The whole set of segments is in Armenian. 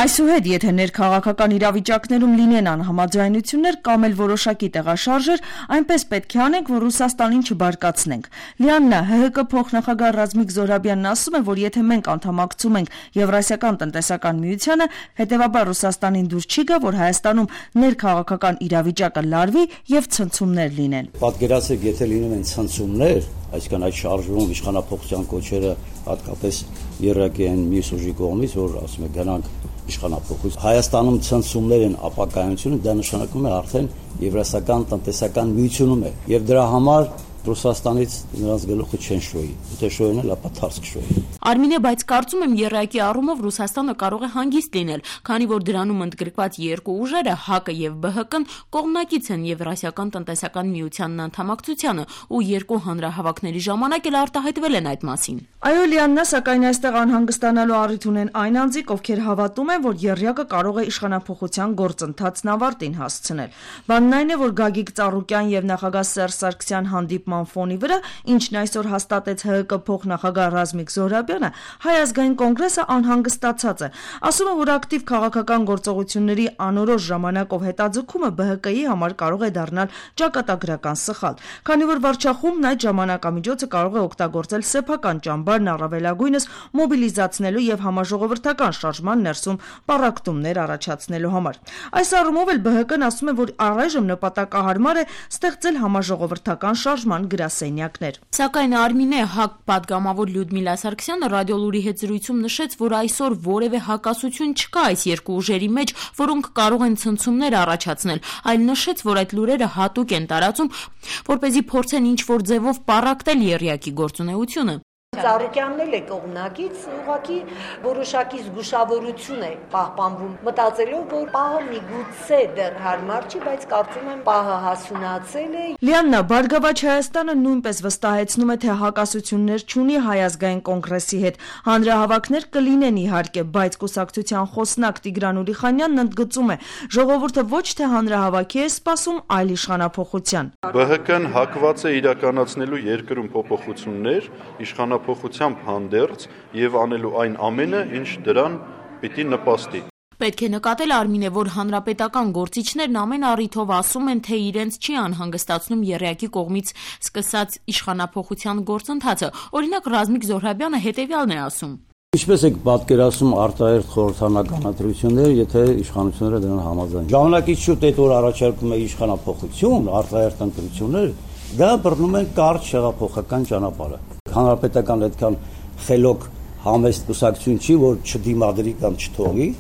Այսուհետ, եթե ներքաղաքական իրավիճակներում լինեն անհամաձայնություններ կամ էլ որոշակի տեղաշարժեր, այնպես պետք է անենք, որ Ռուսաստանին չբարկացնենք։ Լիաննա, ՀՀԿ փոխնախագահ Ռազմիկ Զոհրաբյանն ասում է, որ եթե մենք անդամակցում ենք Եվրասիական տնտեսական միությանը, հետևաբար Ռուսաստանին դուր չի գա, որ Հայաստանում ներքաղաքական իրավիճակը լարվի եւ ցնցումներ լինեն։ Պատկերացրեք, եթե լինում են ցնցումներ, այսինքն այդ շարժվում իշխանապողության կոչերը հատկապես երրակի են մյուս ուժի կողմից, որ ասում է գնանք իշխանապողություն։ Հայաստանում ցնցումներ են ապակայությունը, դա նշանակում է արդեն Եվրասիական տնտեսական միությունում է, եւ դրա համար Ռուսաստանից նրանց գլուխը չեն շոյի, եթե շոյեն էլ ապա թարս կշոյի։ Արմինե, բայց կարծում եմ եռակի առումով Ռուսաստանը կարող է հանգիստ լինել, քանի որ դրանում ընդգրկված երկու ուժերը ՀԱԿ-ը եւ ԲՀԿ-ն կողմնակից են Եվրասիական տնտեսական միությանն անդամակցությանը ու երկու հանրահավաքների ժամանակ էլ արտահայտվել են այդ մասին։ Այո, Լիաննա, սակայն այստեղ անհանգստանալու առիթ ունեն այն անձիկ, ովքեր հավատում են, որ եռյակը կարող է իշխանափոխության գործընթացն ավարտին հասցնել։ Բանն այն է, որ Գագիկ Ծառուկյան եւ նախագահ Սերժ Սարգսյան հանդիպման ֆոնի վրա, ինչն այսօր հաստատեց ՀՀԿ փոխնախագահ Ռազմիկ Զոհրաբյանը, Հայ ազգային կոնգրեսը անհանգստացած է։ Ասում է, որ ակտիվ քաղաքական գործողությունների անորոշ ժամանակով հետաձգումը ԲՀԿ-ի համար կարող է դառնալ ճակատագրական սխալ, քանի որ վարչախումբն այդ ժամանակամիջոցը կարող է օգտագործել սեփական ճամբարն առավելագույնս մոբիլիզացնելու եւ համաժողովրդական շարժման ներսում պառակտումներ առաջացնելու համար։ Այս առումով էլ ԲՀԿ-ն ասում է, որ առայժմ նպատակահարմար է ստեղծել համաժողովրդական շարժման գրասենյակներ։ Սակայն Արմինե, ՀԱԿ պատգամավոր Լյուդմիլա Սարգսյանը ռադիոլուրի հետ զրույցում նշեց, որ այսօր որևէ հակասություն չկա այս երկու ուժերի մեջ, որոնք կարող են ցնցումներ առաջացնել, այլ նշեց, որ այդ լուրերը հատուկ են տարածում, որպեսզի փորձեն ինչ-որ ձևով պառակտել եռյակի գործունեությունը։ Ծառուկյանն էլ է կողմնակից, ուղղակի որոշակի զգուշավորություն է պահպանվում, մտածելով, որ պահը միգուցե դեռ հարմար չի, բայց կարծում եմ պահը հասունացել է։ Լիաննա, Բարգավաճ Հայաստանը նույնպես վստահեցնում է, թե հակասություններ չունի Հայ ազգային կոնգրեսի հետ։ Հանրահավաքներ կլինեն իհարկե, բայց կուսակցության խոսնակ Տիգրան Ուրիխանյանն ընդգծում է, ժողովուրդը ոչ թե հանրահավաքի է սպասում, այլ իշխանափոխության։ ԲՀԿ-ն հակված է իրականացնելու երկրում փոփոխություններ, իշխանափոխությամբ հանդերձ եւ անելու այն ամենը, ինչ դրան պիտի նպաստի։ Պետք է նկատել, Արմինե, որ հանրապետական գործիչներն ամեն առիթով ասում են, թե իրենց չի անհանգստացնում եռյակի կողմից սկսած իշխանափոխության գործընթացը։ Օրինակ, Ռազմիկ Զոհրաբյանը հետևյալն է ասում. Ինչպես եք պատկերացնում արտահերթ խորհրդանական ընտրությունները, եթե իշխանությունները դրան համաձայն։ Ժամանակից շուտ այդ որ առաջարկում է իշխանափոխություն, արտահերթ ընտրություններ, դա բռնում են կարճ հեղափոխական ճանապարհը։ Հանրապետական այդքան խելոք համեստ կուսակցություն չի, որ չդիմադրի կամ չթողի։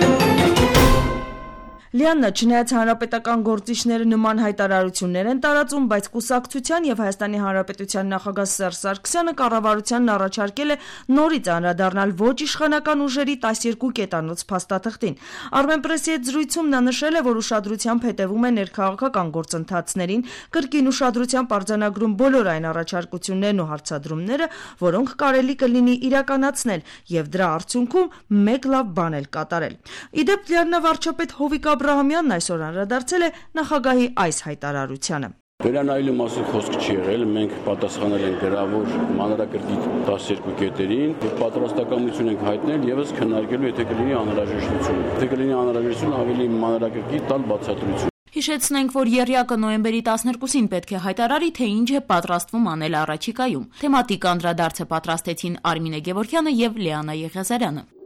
Լիաննա, չնայած հանրապետական գործիչները նման հայտարարություններ են տարածում, բայց կուսակցության եւ Հայաստանի Հանրապետության նախագահ Սերժ Սարգսյանը կառավարությանն առաջարկել է նորից անդրադառնալ ոչ իշխանական ուժերի 12 կետանոց փաստաթղթին։ Armenpress-ի հետ զրույցում նա նշել է, որ ուշադրությամբ հետևում է ներքաղաքական գործընթացներին, կրկին ուշադրությամբ արձանագրում բոլոր այն առաջարկություններն ու հարցադրումները, որոնք կարելի կլինի իրականացնել եւ դրա արդյունքում մեկ լավ բան էլ կատարել։ Իդեպ Լիաննա, վարչապետ Հովիկ Աբրահամյանն այսօր անդրադարձել է նախագահի այս հայտարարությանը։ Վերանայելու մասին խոսք չի եղել, մենք պատասխանել ենք գրավոր մանրակրկիտ 12 կետերին եւ պատրաստակամություն ենք հայտնել եւս քննարկելու, եթե կլինի անհրաժեշտություն։ Եթե կլինի անհրաժեշտություն, ավելի մանրակրկիտ տալ բացատրություն։ Հիշեցնենք, որ եռյակը նոյեմբերի 12-ին պետք է հայտարարի, թե ինչ է պատրաստվում անել առաջիկայում։ Թեմատիկ անդրադարձը պատրաստեցին Արմինե Գևորգյանը եւ Լիաննա Եղիազարյանը։